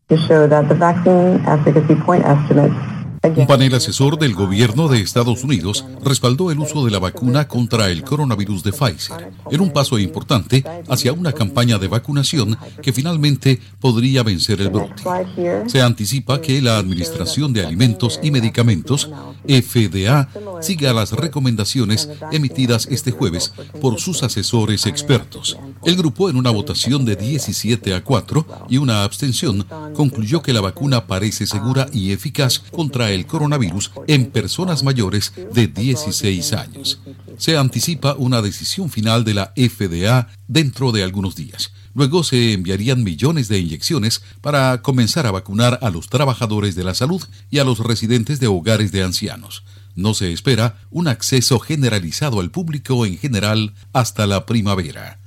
Un panel asesor del gobierno de Estados Unidos respaldó el uso de la vacuna contra el coronavirus de Pfizer, en un paso importante hacia una campaña de vacunación que finalmente podría vencer el brote. Se anticipa que la Administración de Alimentos y Medicamentos, FDA, siga las recomendaciones emitidas este jueves por sus asesores expertos. El grupo, en una votación de 17-4 y una abstención, concluyó que la vacuna parece segura y eficaz contra el coronavirus en personas mayores de 16 años. Se anticipa una decisión final de la FDA dentro de algunos días. Luego se enviarían millones de inyecciones para comenzar a vacunar a los trabajadores de la salud y a los residentes de hogares de ancianos. No se espera un acceso generalizado al público en general hasta la primavera.